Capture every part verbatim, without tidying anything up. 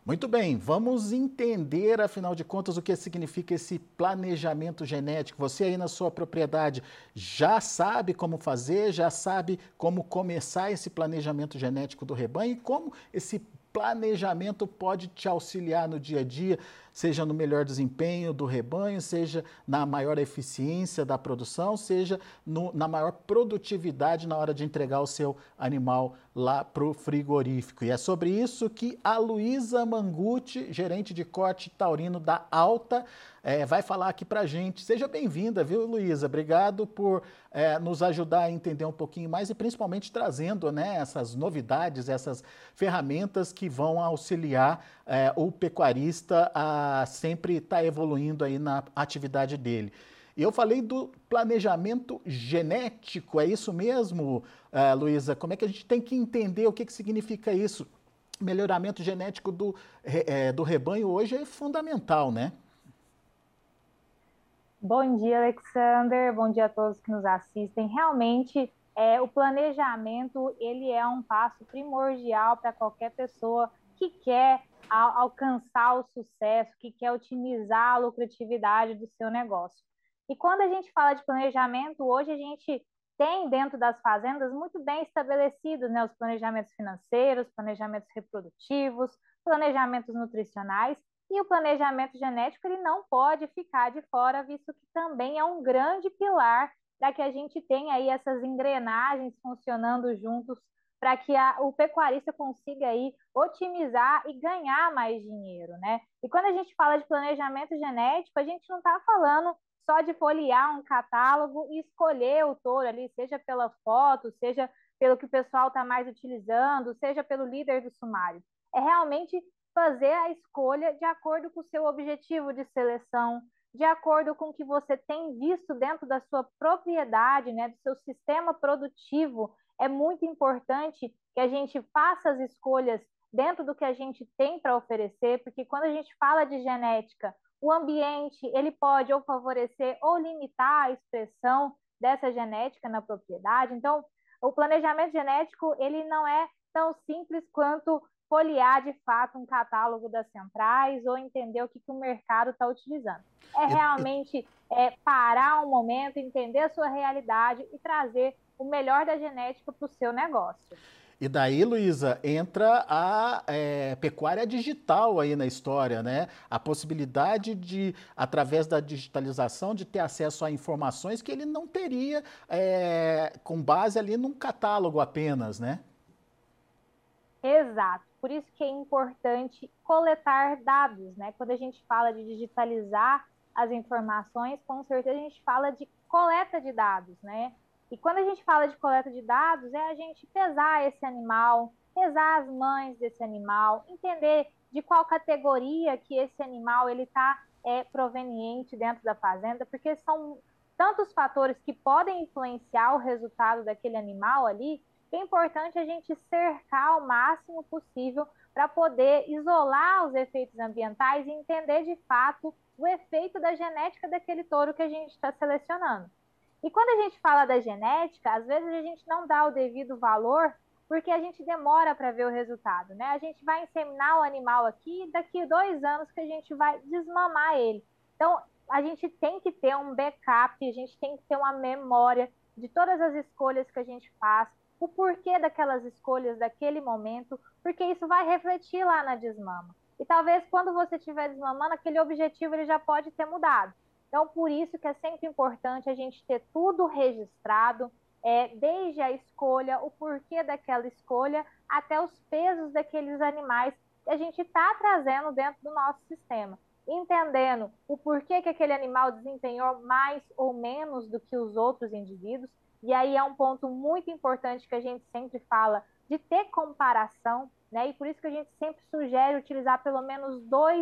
Muito bem, vamos entender, afinal de contas, o que significa esse planejamento genético. Você aí na sua propriedade já sabe como fazer, já sabe como começar esse planejamento genético do rebanho e como esse planejamento pode te auxiliar no dia a dia, seja no melhor desempenho do rebanho, seja na maior eficiência da produção, seja no, na maior produtividade na hora de entregar o seu animal lá para o frigorífico. E é sobre isso que a Luísa Mangucci, gerente de corte taurino da Alta, é, vai falar aqui para a gente. Seja bem-vinda, viu, Luísa? Obrigado por é, nos ajudar a entender um pouquinho mais e principalmente trazendo, né, essas novidades, essas ferramentas que vão auxiliar é, o pecuarista a sempre estar tá evoluindo aí na atividade dele. E eu falei do planejamento genético, é isso mesmo, uh, Luísa? Como é que a gente tem que entender o que, que significa isso? Melhoramento genético do, é, do rebanho hoje é fundamental, né? Bom dia, Alexander. Bom dia a todos que nos assistem. Realmente, é, o planejamento ele é um passo primordial para qualquer pessoa que quer a, alcançar o sucesso, que quer otimizar a lucratividade do seu negócio. E quando a gente fala de planejamento, hoje a gente tem dentro das fazendas muito bem estabelecidos, né, os planejamentos financeiros, planejamentos reprodutivos, planejamentos nutricionais. E o planejamento genético ele não pode ficar de fora, visto que também é um grande pilar para que a gente tenha aí essas engrenagens funcionando juntos, para que a, o pecuarista consiga aí otimizar e ganhar mais dinheiro, né? E quando a gente fala de planejamento genético, a gente não está falando só de folhear um catálogo e escolher o touro ali, seja pela foto, seja pelo que o pessoal está mais utilizando, seja pelo líder do sumário. É realmente fazer a escolha de acordo com o seu objetivo de seleção, de acordo com o que você tem visto dentro da sua propriedade, né, do seu sistema produtivo. É muito importante que a gente faça as escolhas dentro do que a gente tem para oferecer, porque quando a gente fala de genética, o ambiente ele pode ou favorecer ou limitar a expressão dessa genética na propriedade. Então, o planejamento genético ele não é tão simples quanto folhear de fato um catálogo das centrais ou entender o que, que o mercado está utilizando. É E, e, realmente é, parar um momento, entender a sua realidade e trazer o melhor da genética para o seu negócio. e daí, Luísa, entra a é, pecuária digital aí na história, né? A possibilidade de, através da digitalização, de ter acesso a informações que ele não teria é, com base ali num catálogo apenas, né? Exato. Por isso que é importante coletar dados, né? Quando a gente fala de digitalizar as informações, com certeza a gente fala de coleta de dados, né? E quando a gente fala de coleta de dados, é a gente pesar esse animal, pesar as mães desse animal, entender de qual categoria que esse animal ele está é, proveniente dentro da fazenda, porque são tantos fatores que podem influenciar o resultado daquele animal ali, é importante a gente cercar o máximo possível para poder isolar os efeitos ambientais e entender de fato o efeito da genética daquele touro que a gente está selecionando. E quando a gente fala da genética, às vezes a gente não dá o devido valor porque a gente demora para ver o resultado, né? A gente vai inseminar o animal aqui e daqui a dois anos que a gente vai desmamar ele. Então, a gente tem que ter um backup, a gente tem que ter uma memória de todas as escolhas que a gente faz, o porquê daquelas escolhas daquele momento, porque isso vai refletir lá na desmama. E talvez quando você estiver desmamando, aquele objetivo ele já pode ter mudado. Então, por isso que é sempre importante a gente ter tudo registrado, é, desde a escolha, o porquê daquela escolha, até os pesos daqueles animais que a gente está trazendo dentro do nosso sistema. Entendendo o porquê que aquele animal desempenhou mais ou menos do que os outros indivíduos, e aí é um ponto muito importante que a gente sempre fala de ter comparação, né? E por isso que a gente sempre sugere utilizar pelo menos dois,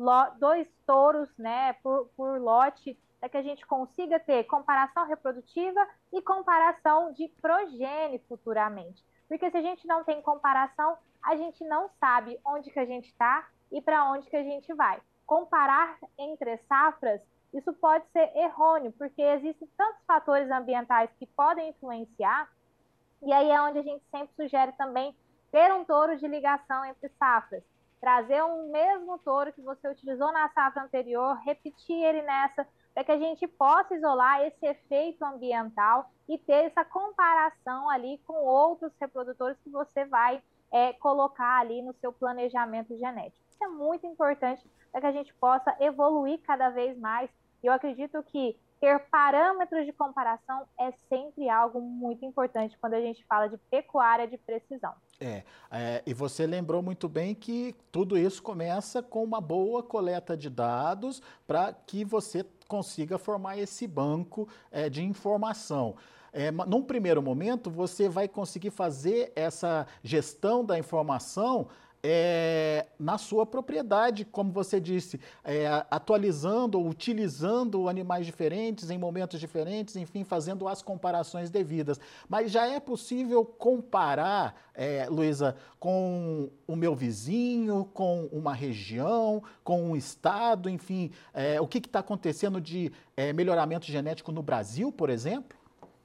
dois touros, né, por, por lote, para que a gente consiga ter comparação reprodutiva e comparação de progênie futuramente. Porque se a gente não tem comparação, a gente não sabe onde que a gente está e para onde que a gente vai. Comparar entre safras isso pode ser errôneo, porque existem tantos fatores ambientais que podem influenciar, e aí é onde a gente sempre sugere também ter um touro de ligação entre safras. trazer um mesmo touro que você utilizou na safra anterior, repetir ele nessa, para que a gente possa isolar esse efeito ambiental e ter essa comparação ali com outros reprodutores que você vai é, colocar ali no seu planejamento genético. Isso é muito importante para que a gente possa evoluir cada vez mais. E eu acredito que ter parâmetros de comparação é sempre algo muito importante quando a gente fala de pecuária de precisão. É, é, e você lembrou muito bem que tudo isso começa com uma boa coleta de dados para que você consiga formar esse banco é, de informação. É, num primeiro momento, você vai conseguir fazer essa gestão da informação é, na sua propriedade, como você disse, é, atualizando ou utilizando animais diferentes em momentos diferentes, enfim, fazendo as comparações devidas. Mas já é possível comparar, é, Luísa, com o meu vizinho, com uma região, com um estado, enfim, é, o que está acontecendo de é, melhoramento genético no Brasil, por exemplo?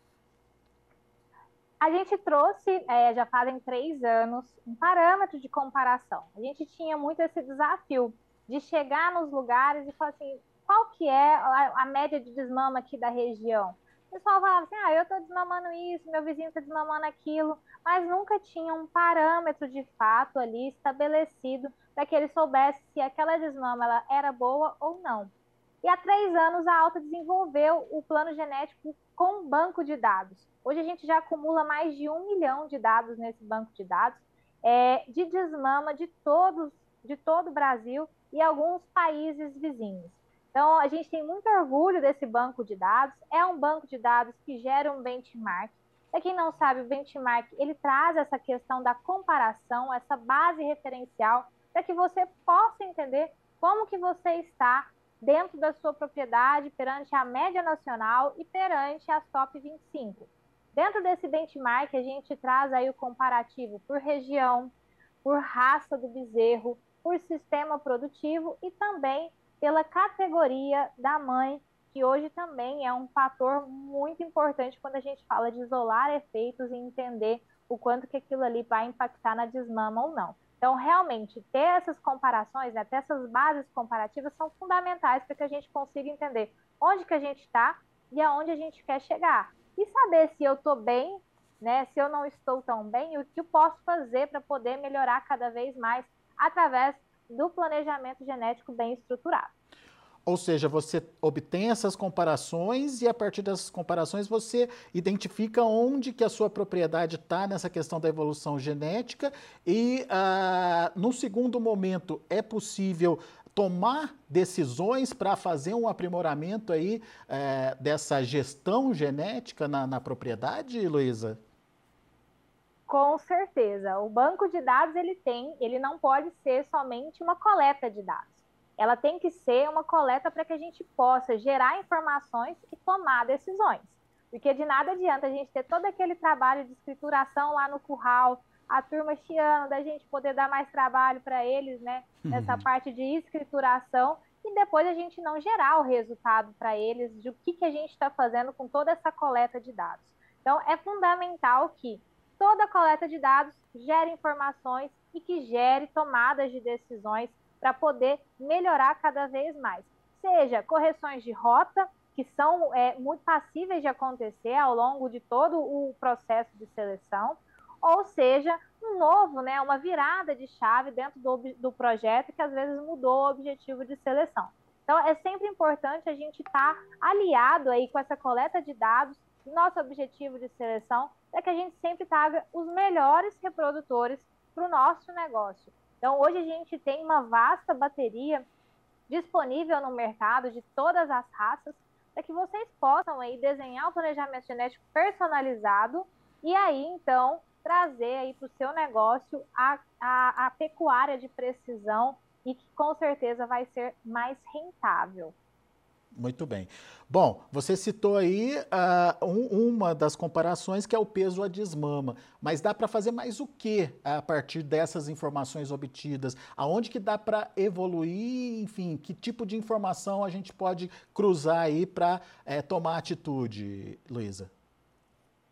A gente trouxe, é, já fazem três anos, um parâmetro de comparação. A gente tinha muito esse desafio de chegar nos lugares e falar assim, qual que é a, a média de desmama aqui da região? O pessoal falava assim, ah, eu estou desmamando isso, meu vizinho está desmamando aquilo, mas nunca tinha um parâmetro de fato ali estabelecido para que ele soubesse se aquela desmama ela era boa ou não. E há três anos a Alta desenvolveu o plano genético com um banco de dados. Hoje a gente já acumula mais de um milhão de dados nesse banco de dados, é, de desmama de, todos, de todo o Brasil e alguns países vizinhos. Então, a gente tem muito orgulho desse banco de dados. É um banco de dados que gera um benchmark. Para quem não sabe, o benchmark, ele traz essa questão da comparação, essa base referencial, para que você possa entender como que você está dentro da sua propriedade, perante a média nacional e perante as top vinte e cinco. Dentro desse benchmark, a gente traz aí o comparativo por região, por raça do bezerro, por sistema produtivo e também pela categoria da mãe, que hoje também é um fator muito importante quando a gente fala de isolar efeitos e entender o quanto que aquilo ali vai impactar na desmama ou não. Então, realmente, ter essas comparações, né, ter essas bases comparativas são fundamentais para que a gente consiga entender onde que a gente está e aonde a gente quer chegar. E saber se eu estou bem, né, se eu não estou tão bem, e o que eu posso fazer para poder melhorar cada vez mais através do planejamento genético bem estruturado. Ou seja, você obtém essas comparações e a partir dessas comparações você identifica onde que a sua propriedade está nessa questão da evolução genética e ah, no segundo momento é possível tomar decisões para fazer um aprimoramento aí eh, dessa gestão genética na, na propriedade, Luísa? Com certeza. O banco de dados ele tem, ele não pode ser somente uma coleta de dados. Ela tem que ser uma coleta para que a gente possa gerar informações e tomar decisões. Porque de nada adianta a gente ter todo aquele trabalho de escrituração lá no curral, a turma chiando, da gente poder dar mais trabalho para eles, né? Nessa parte de escrituração, e depois a gente não gerar o resultado para eles de o que, que a gente está fazendo com toda essa coleta de dados. Então, é fundamental que toda coleta de dados gere informações e que gere tomadas de decisões para poder melhorar cada vez mais. Seja correções de rota, que são é, muito passíveis de acontecer ao longo de todo o processo de seleção, ou seja, um novo, né, uma virada de chave dentro do, do projeto que às vezes mudou o objetivo de seleção. Então, é sempre importante a gente estar tá aliado aí com essa coleta de dados, nosso objetivo de seleção, para que a gente sempre traga os melhores reprodutores para o nosso negócio. Então, hoje a gente tem uma vasta bateria disponível no mercado de todas as raças, para que vocês possam aí desenhar um planejamento genético personalizado e aí, então, trazer aí para o seu negócio a, a, a pecuária de precisão e que com certeza vai ser mais rentável. Muito bem. Bom, você citou aí uh, um, uma das comparações que é o peso à desmama, mas dá para fazer mais o que a partir dessas informações obtidas? Aonde que dá para evoluir, enfim, que tipo de informação a gente pode cruzar aí para é, tomar atitude, Luísa?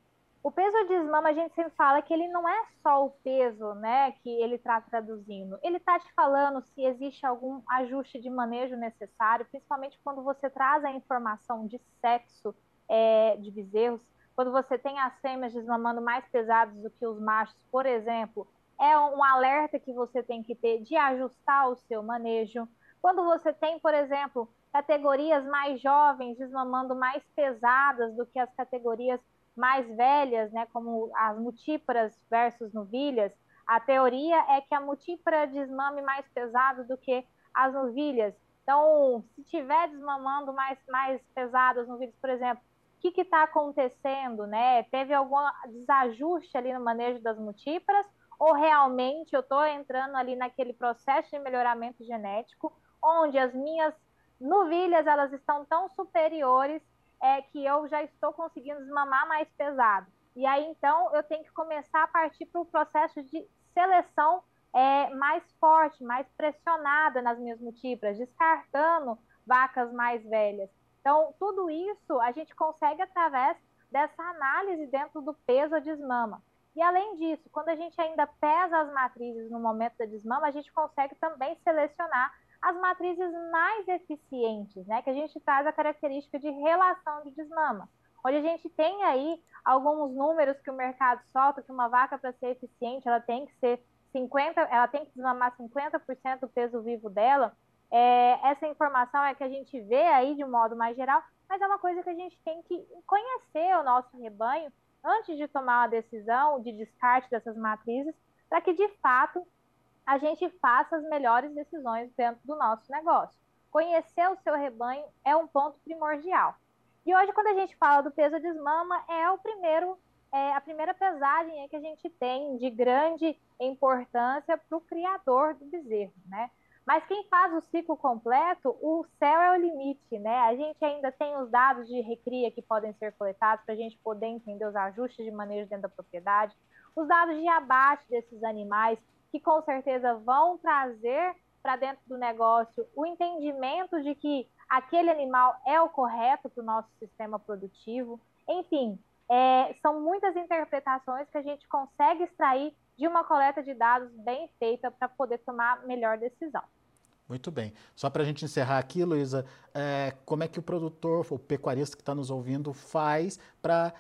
O peso de desmama, a gente sempre fala que ele não é só o peso, né, que ele está traduzindo. Ele está te falando se existe algum ajuste de manejo necessário, principalmente quando você traz a informação de sexo é, de bezerros, quando você tem as fêmeas desmamando mais pesados do que os machos, por exemplo, é um alerta que você tem que ter de ajustar o seu manejo. Quando você tem, por exemplo, categorias mais jovens desmamando mais pesadas do que as categorias mais velhas, né, como as multíparas versus novilhas, a teoria é que a multípara desmame mais pesado do que as novilhas. Então, se tiver desmamando mais, mais pesado as novilhas, por exemplo, o que está acontecendo, né? Teve algum desajuste ali no manejo das multíparas ou realmente eu estou entrando ali naquele processo de melhoramento genético onde as minhas novilhas elas estão tão superiores é, que eu já estou conseguindo desmamar mais pesado. E aí, então, eu tenho que começar a partir para o processo de seleção é, mais forte, mais pressionada nas minhas multíparas, descartando vacas mais velhas. Então, tudo isso a gente consegue através dessa análise dentro do peso a desmama. E além disso, quando a gente ainda pesa as matrizes no momento da desmama, a gente consegue também selecionar as matrizes mais eficientes, né? Que a gente traz a característica de relação de desmama, onde a gente tem aí alguns números que o mercado solta, que uma vaca para ser eficiente, ela tem que ser cinquenta, ela tem que desmamar cinquenta por cento do peso vivo dela. É, essa informação é que a gente vê aí de um modo mais geral, mas é uma coisa que a gente tem que conhecer o nosso rebanho antes de tomar uma decisão de descarte dessas matrizes, para que de fato a gente faça as melhores decisões dentro do nosso negócio. Conhecer o seu rebanho é um ponto primordial. E hoje, quando a gente fala do peso de desmama, é o primeiro, é a primeira pesagem que a gente tem de grande importância para o criador do bezerro, né? Mas quem faz o ciclo completo, o céu é o limite, né? A gente ainda tem os dados de recria que podem ser coletados para a gente poder entender os ajustes de manejo dentro da propriedade, os dados de abate desses animais, que com certeza vão trazer para dentro do negócio o entendimento de que aquele animal é o correto para o nosso sistema produtivo. Enfim, é, são muitas interpretações que a gente consegue extrair de uma coleta de dados bem feita para poder tomar a melhor decisão. Muito bem. Só para a gente encerrar aqui, Luísa, é, como é que o produtor, o pecuarista que está nos ouvindo, faz para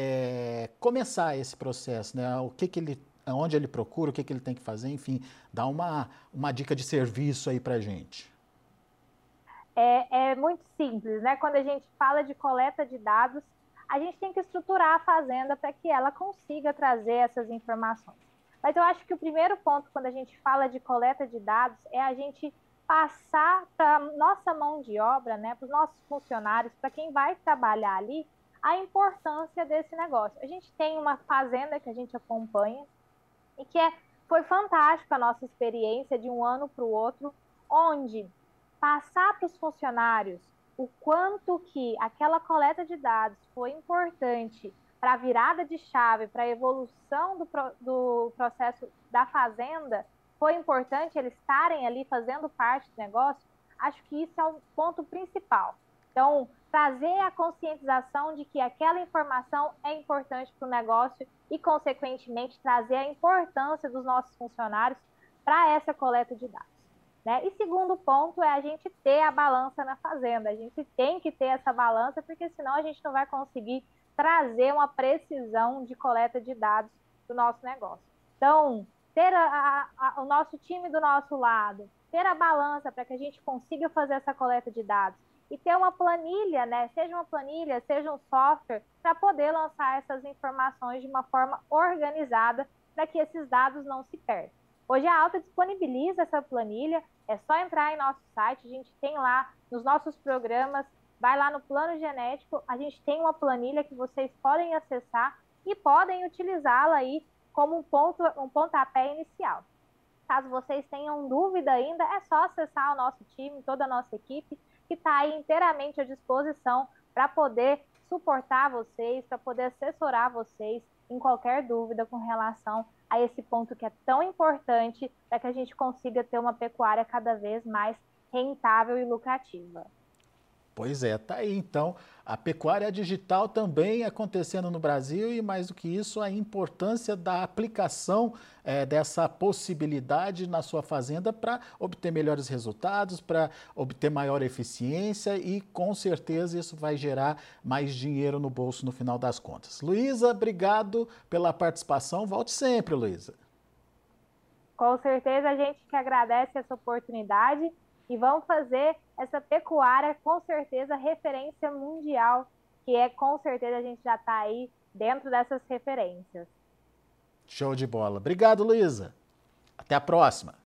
é, começar esse processo, né? O que, que ele, onde ele procura, o que, que ele tem que fazer, enfim, dá uma, uma dica de serviço aí para a gente. É, é muito simples, né? Quando a gente fala de coleta de dados, a gente tem que estruturar a fazenda para que ela consiga trazer essas informações. Mas eu acho que o primeiro ponto, quando a gente fala de coleta de dados, é a gente passar para a nossa mão de obra, né, para os nossos funcionários, para quem vai trabalhar ali, a importância desse negócio. A gente tem uma fazenda que a gente acompanha e que é, foi fantástica a nossa experiência de um ano para o outro, onde passar para os funcionários o quanto que aquela coleta de dados foi importante para a virada de chave, para a evolução do, do processo da fazenda, foi importante eles estarem ali fazendo parte do negócio, acho que isso é o ponto principal. Então, trazer a conscientização de que aquela informação é importante para o negócio e, consequentemente, trazer a importância dos nossos funcionários para essa coleta de dados. Né? E segundo ponto é a gente ter a balança na fazenda. A gente tem que ter essa balança, porque senão a gente não vai conseguir trazer uma precisão de coleta de dados do nosso negócio. Então, ter a, a, o nosso time do nosso lado, ter a balança para que a gente consiga fazer essa coleta de dados e ter uma planilha, né? Seja uma planilha, seja um software, para poder lançar essas informações de uma forma organizada para que esses dados não se perdam. Hoje a Alta disponibiliza essa planilha, é só entrar em nosso site, a gente tem lá nos nossos programas, vai lá no plano genético, a gente tem uma planilha que vocês podem acessar e podem utilizá-la aí como um, ponto, um pontapé inicial. Caso vocês tenham dúvida ainda, é só acessar o nosso time, toda a nossa equipe, que está aí inteiramente à disposição para poder suportar vocês, para poder assessorar vocês em qualquer dúvida com relação a esse ponto que é tão importante para que a gente consiga ter uma pecuária cada vez mais rentável e lucrativa. Pois é, tá aí então a pecuária digital também acontecendo no Brasil e mais do que isso a importância da aplicação eh, dessa possibilidade na sua fazenda para obter melhores resultados, para obter maior eficiência e com certeza isso vai gerar mais dinheiro no bolso no final das contas. Luísa, obrigado pela participação, volte sempre, Luísa. Com certeza a gente que agradece essa oportunidade e vamos fazer essa pecuária, com certeza, referência mundial, que é, com certeza, a gente já está aí dentro dessas referências. Show de bola. Obrigado, Luísa. Até a próxima.